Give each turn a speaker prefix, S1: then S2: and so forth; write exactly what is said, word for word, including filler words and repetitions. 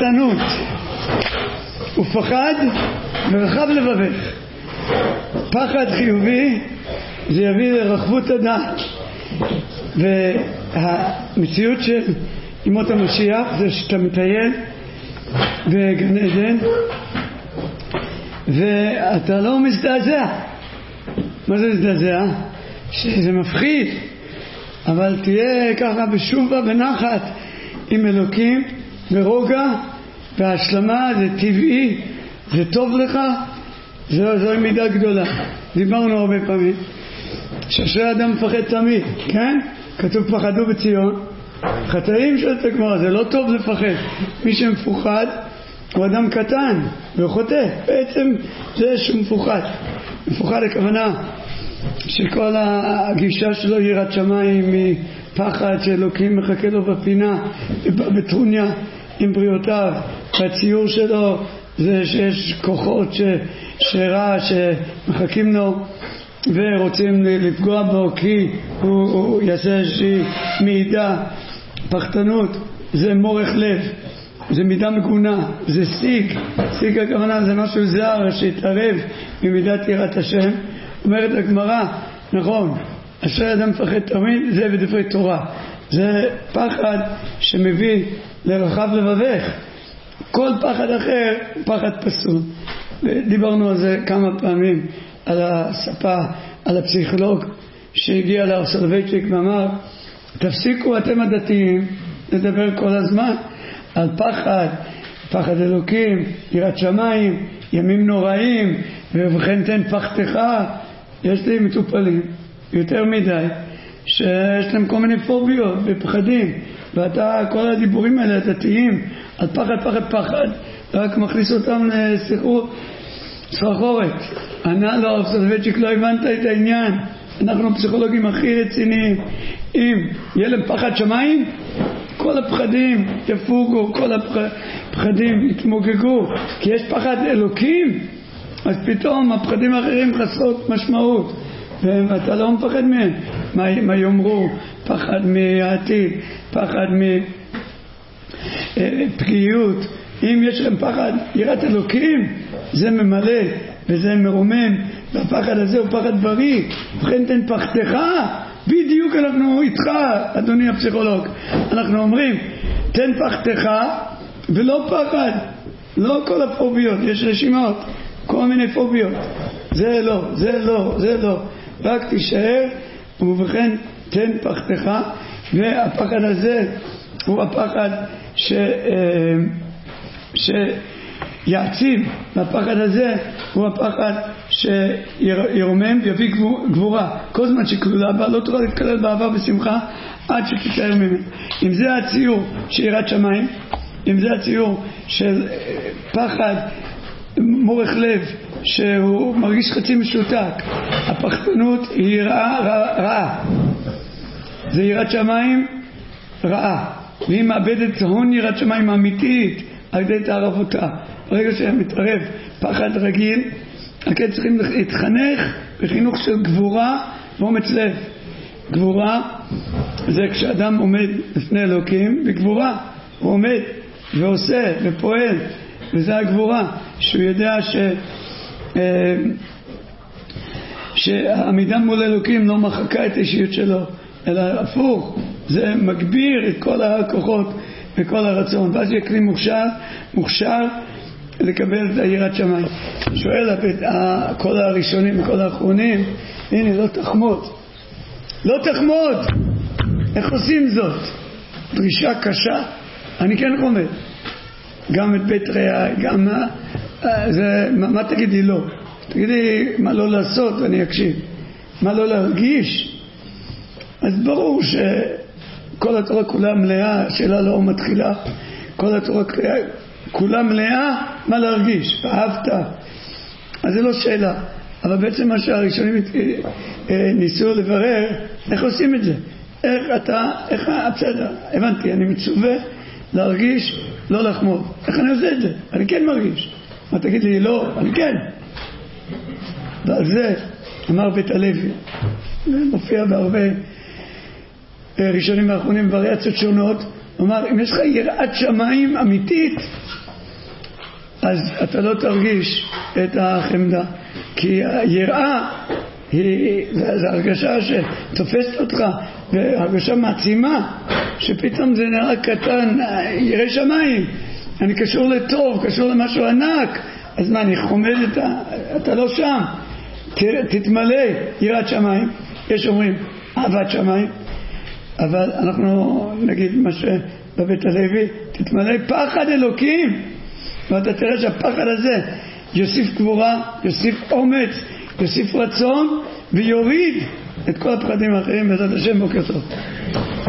S1: פחדנות ופחד ורחב לבבך. פחד חיובי זה יביא לרחבות הדעת, והמציאות של ימות המשיח זה שאתה מטייל בגן עדן ואתה לא מזדעזע. מה זה מזדעזע? שזה מפחיד, אבל תהיה ככה בשובה ונחת עם אלוקים ברוגע והשלמה. זה טבעי, זה טוב לך, זו, זו מידה גדולה. דיברנו הרבה פעמים שאשרי אדם מפחד תמיד, כן? כתוב פחדו בציון חטאים של תגמר. זה לא טוב לפחד. מי שמפוחד הוא אדם קטן והוא חוטא. בעצם זה שהוא מפוחד. מפוחד הכוונה שכל הגישה שלו יראת שמיים, מפחד שאלוקים מחכה לו בפינה בטרוניה עם בריאותיו. והציור שלו זה שיש כוחות ש, שרע שמחכים לו ורוצים לפגוע בו כי הוא, הוא יעשה איזושהי מידה. פחדנות זה מורך לב, זה מידה מגונה, זה סיג. סיג הכוונה זה משהו זר שהתערב ממידת יראת השם. אומרת הגמרא, נכון, אשרי אדם מפחד תמיד, זה בדברי תורה. זה פחד שמביא לרחב לבבך. כל פחד אחר פחד פסול. דיברנו על זה כמה פעמים, על הספה, על הפסיכולוג שהגיע להר סולובייצ'יק ואמר, תפסיקו אתם הדתיים לדבר כל הזמן על פחד, פחד אלוקים, יראת שמיים, ימים נוראים, ובכן תן פחתך. יש לי מטופלים יותר מדי שיש להם כל מיני פוביות ופחדים, ואתה כל הדיבורים האלה הדתיים על פחד פחד פחד רק מכניס אותם לשיחות סחרחורת. ענה לו הרב סולובייצ'יק, לא הבנת את העניין, אנחנו הפסיכולוגים הכי רציניים. אם יהיה להם פחד שמיים, כל הפחדים יפוגו, כל הפחדים יתמוגגו, כי יש פחד אלוקים, אז פתאום הפחדים האחרים חסרות משמעות ואתה לא מפחד מהם. מה, מה יאמרו? פחד מהעתיד, פחד מפגיעות. אם יש להם פחד יראת אלוקים, זה ממלא וזה מרומם, והפחד הזה הוא פחד בריא. ובכן תן פחתך. בדיוק אנחנו איתך אדוני הפסיכולוג, אנחנו אומרים תן פחתך ולא פחד, לא כל הפוביות, יש רשימות, כל מיני פוביות, זה לא, זה לא, זה לא, רק תישאר. ובכן תן פחתך, והפחד הזה הוא הפחד ש... שיעציב, והפחד הזה הוא הפחד שירומם ויביא גבורה. כל זמן שכלולה בה לא תוכל להתקלל באהבה ושמחה עד שתתאר ממנו. אם זה הציור של יראת שמיים, אם זה הציור של פחד מורך לב שהוא מרגיש חצי משותק, הפחדנות היא רעה, רעה, רעה. זה יראת שמיים רעה, והיא מאבדת הון יראת שמיים אמיתית על ידי תערבותה. ברגע שמתערב פחד רגיל, כן צריכים להתחנך בחינוך של גבורה ואומץ לב. גבורה זה כשאדם עומד לפני אלוקים, בגבורה הוא עומד ועושה ופועל, וזה הגבורה, שהוא יודע ש שהעמידה מול אלוקים לא מחקה את האישיות שלו, אלא הפוך, זה מגביר את כל הכוחות וכל הרצון, ואז יהיה כלי מוכשר, מוכשר לקבל את יראת שמיים. שואל כל הראשונים וכל האחרונים, הנה לא תחמוד, לא תחמוד, איך עושים זאת? דרישה קשה, אני כן חומד, גם את בית רעי, גם מה, זה, מה, מה תגידי לא? תגידי מה לא לעשות ואני אקשיב, מה לא להרגיש. אז ברור שכל התורה כולה מלאה, השאלה לא מתחילה, כל התורה כולה מלאה מה להרגיש, אהבת, אז זה לא שאלה. אבל בעצם מה שהראשונים ניסו לברר, איך עושים את זה, איך אתה, איך, בסדר, הבנתי, אני מצווה להרגיש, לא לחמוד, איך אני עושה את זה? אני כן מרגיש. מה תגיד לי לא? אני כן. ועל זה אמר בית הלוי, מופיע בהרבה ראשונים ואחרונים וריאציות שונות, כלומר, אם יש לך יראת שמיים אמיתית, אז אתה לא תרגיש את החמדה, כי היראה היא, זו הרגשה שתופסת אותך, והרגשה מעצימה, שפתאום זה נראה קטן, ירא שמיים, אני קשור לטוב, קשור למשהו ענק, אז מה, אני חומד את ה... אתה לא שם, תתמלא יראת שמיים, יש אומרים אהבת שמיים, אבל אנחנו נגיד מה שבבית הלוי, תתמלא פחד אלוקים, ואתה תראה שהפחד הזה יוסיף גבורה, יוסיף אומץ, יוסיף רצון ויוריד את כל הפחדים האחרים. בעזרת השם, בוקר טוב.